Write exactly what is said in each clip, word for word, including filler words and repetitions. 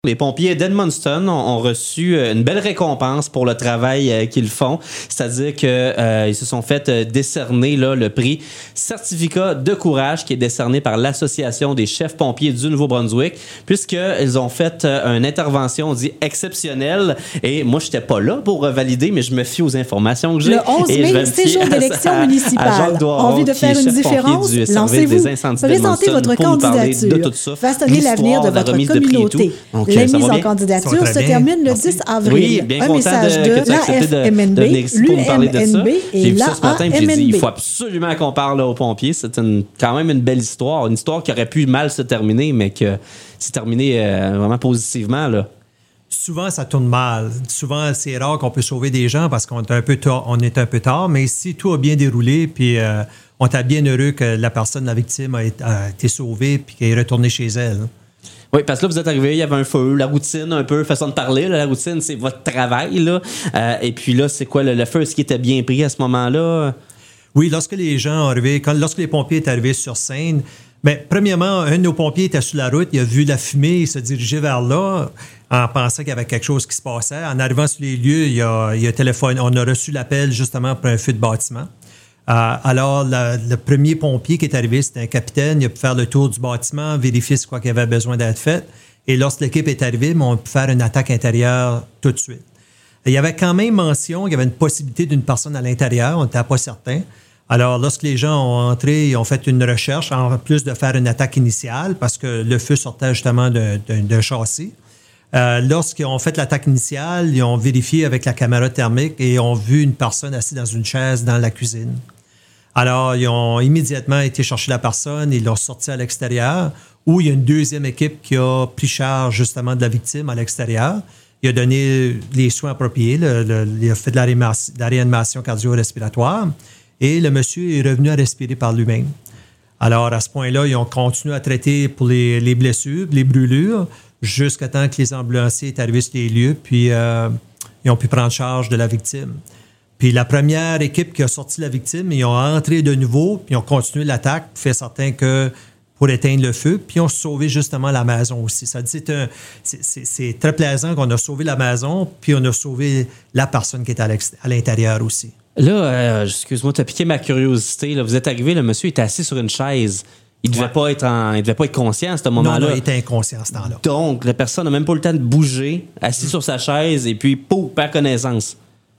Les pompiers d'Edmundston ont, ont reçu une belle récompense pour le travail euh, qu'ils font, c'est-à-dire qu'ils euh, se sont fait euh, décerner là, le prix Certificat de courage qui est décerné par l'Association des chefs pompiers du Nouveau-Brunswick, puisqu'ils ont fait euh, une intervention, on dit, exceptionnelle. Et moi, je n'étais pas là pour euh, valider, mais je me fie aux informations que j'ai. Le onze mai, c'est jour d'élection municipale. Envie de faire une différence? Lancez-vous. Présentez votre candidature. Façonnez l'avenir de votre communauté. La mise en candidature se termine le dix avril. Oui, bien un content message de, de, que tu l'A F M N B, l'U M N B et J'ai vu ça ce matin et j'ai dit, il faut l'A A M N B. absolument qu'on parle là, aux pompiers. C'est une, quand même une belle histoire. Une histoire qui aurait pu mal se terminer, mais que c'est terminé euh, vraiment positivement, là. Souvent, ça tourne mal. Souvent, c'est rare qu'on peut sauver des gens parce qu'on est un peu tard, on est un peu tard. Mais si tout a bien déroulé, puis euh, on est bien heureux que la personne, la victime, a été, a été sauvée puis qu'elle est retournée chez elle. Oui, parce que là, vous êtes arrivé, il y avait un feu, la routine, un peu, façon de parler. Là, la routine, c'est votre travail. Là. Euh, et puis là, c'est quoi le, le feu? Est-ce qu'il était bien pris à ce moment-là? Oui, lorsque les gens sont arrivés, quand, lorsque les pompiers sont arrivés sur scène, bien, premièrement, un de nos pompiers était sur la route, il a vu la fumée, il se dirigeait vers là en pensant qu'il y avait quelque chose qui se passait. En arrivant sur les lieux, il a, il a téléphoné, on a reçu l'appel justement pour un feu de bâtiment. Euh, alors, la, le premier pompier qui est arrivé, c'était un capitaine. Il a pu faire le tour du bâtiment, vérifier ce quoi qu'il avait besoin d'être fait. Et lorsque l'équipe est arrivée, on a pu faire une attaque intérieure tout de suite. Il y avait quand même mention qu'il y avait une possibilité d'une personne à l'intérieur. On n'était pas certain. Alors, lorsque les gens ont entré, ils ont fait une recherche, en plus de faire une attaque initiale, parce que le feu sortait justement d'un, d'un, d'un châssis. Euh, lorsqu'ils ont fait l'attaque initiale, ils ont vérifié avec la caméra thermique et ont vu une personne assise dans une chaise dans la cuisine. Alors, ils ont immédiatement été chercher la personne, ils l'ont sorti à l'extérieur, où il y a une deuxième équipe qui a pris charge justement de la victime à l'extérieur. Il a donné les soins appropriés, le, le, il a fait de la, réanimation, de la réanimation cardio-respiratoire et le monsieur est revenu à respirer par lui-même. Alors, à ce point-là, ils ont continué à traiter pour les, les blessures, les brûlures, jusqu'à temps que les ambulanciers aient arrivé sur les lieux, puis euh, ils ont pu prendre charge de la victime. Puis la première équipe qui a sorti la victime, ils ont entré de nouveau, puis ils ont continué l'attaque, pour faire certain que pour éteindre le feu, puis ils ont sauvé justement la maison aussi. Ça dit, c'est, un, c'est, c'est, c'est très plaisant qu'on a sauvé la maison, puis on a sauvé la personne qui était à, à l'intérieur aussi. Là, euh, excuse-moi, tu as piqué ma curiosité. Là. Vous êtes arrivé, le monsieur était assis sur une chaise. Il ne devait, ouais. pas être en, il devait pas être conscient à ce moment-là. Non, non, il était inconscient à ce temps-là. Donc, la personne n'a même pas le temps de bouger, assis mmh. sur sa chaise, et puis, pouf, perd connaissance.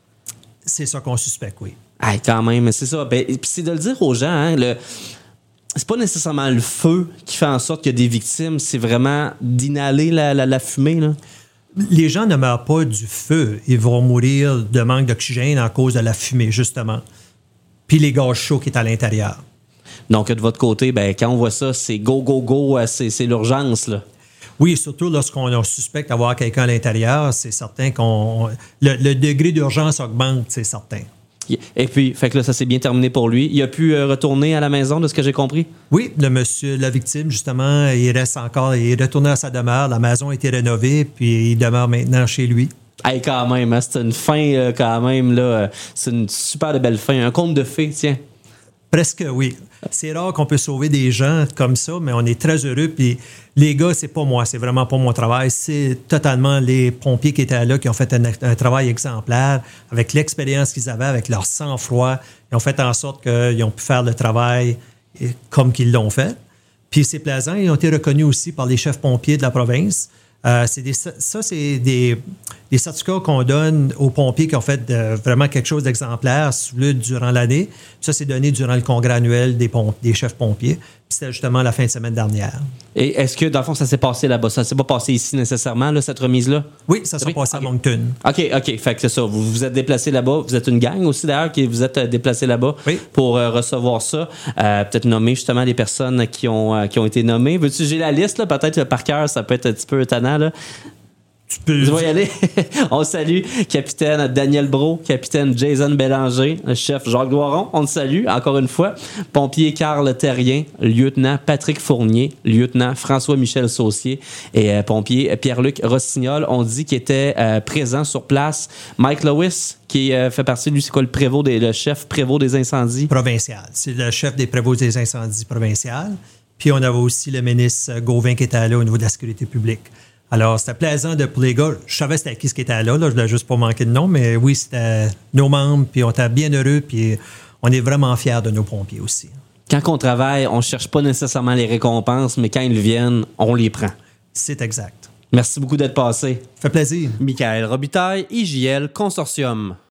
C'est ça qu'on suspecte, oui. Ah, quand même, c'est ça. Ben, puis c'est de le dire aux gens, hein, le... c'est pas nécessairement le feu qui fait en sorte qu'il y a des victimes, c'est vraiment d'inhaler la, la, la fumée, là. Les gens ne meurent pas du feu. Ils vont mourir de manque d'oxygène à cause de la fumée, justement. Puis les gaz chauds qui est à l'intérieur. Donc, de votre côté, ben, quand on voit ça, c'est go, go, go, c'est, c'est l'urgence, là. Oui, surtout lorsqu'on suspecte avoir quelqu'un à l'intérieur, c'est certain qu'on le, le degré d'urgence augmente, c'est certain. Et puis, fait que là, ça s'est bien terminé pour lui. Il a pu euh, retourner à la maison, de ce que j'ai compris? Oui, le monsieur, la victime, justement, il reste encore, il est retourné à sa demeure. La maison a été rénovée, puis il demeure maintenant chez lui. Hey, quand même, hein, c'est une fin, euh, quand même, là. C'est une super de belle fin. Un conte de fées, tiens. Presque, oui. C'est rare qu'on peut sauver des gens comme ça, mais on est très heureux. Puis les gars, c'est pas moi, c'est vraiment pas mon travail. C'est totalement les pompiers qui étaient là, qui ont fait un, un travail exemplaire, avec l'expérience qu'ils avaient, avec leur sang-froid. Ils ont fait en sorte qu'ils ont pu faire le travail comme qu'ils l'ont fait. Puis c'est plaisant. Ils ont été reconnus aussi par les chefs pompiers de la province. Euh, c'est des, ça, c'est des, des certificats qu'on donne aux pompiers qui ont fait de, vraiment quelque chose d'exemplaire durant l'année. Ça, c'est donné durant le congrès annuel des, pomp- des chefs pompiers. Puis c'était justement la fin de semaine dernière. Et est-ce que, dans le fond, ça s'est passé là-bas? Ça ne s'est pas passé ici nécessairement, là, cette remise-là? Oui, ça s'est oui? passé okay. à Moncton. OK, OK. Fait que c'est ça. Vous vous êtes déplacé là-bas. Vous êtes une gang aussi, d'ailleurs, qui vous êtes déplacé là-bas oui. pour euh, recevoir ça. Euh, peut-être nommer justement les personnes qui ont, euh, qui ont été nommées. Veux-tu, j'ai la liste, là? Peut-être euh, par cœur, ça peut être un petit peu étonnant, là. Tu peux... Je vais y aller. On salue capitaine Daniel Brault, capitaine Jason Bélanger, chef Jacques Doiron, on le salue encore une fois. Pompier Carl Terrien, lieutenant Patrick Fournier, lieutenant François-Michel Saucier et euh, pompier Pierre-Luc Rossignol. On dit qu'il était euh, présent sur place. Mike Lewis, qui euh, fait partie, lui, c'est quoi le prévôt des, le chef prévôt des incendies? Provincial. C'est le chef des prévôts des incendies provincial. Puis on avait aussi le ministre Gauvin qui était là au niveau de la sécurité publique. Alors, c'était plaisant de, pour les gars. Je savais c'était qui ce qui était là, là. Je ne voulais juste pas manquer de nom, mais oui, c'était nos membres, puis on était bien heureux, puis on est vraiment fiers de nos pompiers aussi. Quand on travaille, on ne cherche pas nécessairement les récompenses, mais quand ils viennent, on les prend. C'est exact. Merci beaucoup d'être passé. Ça fait plaisir. Michael Robitaille, I J L Consortium.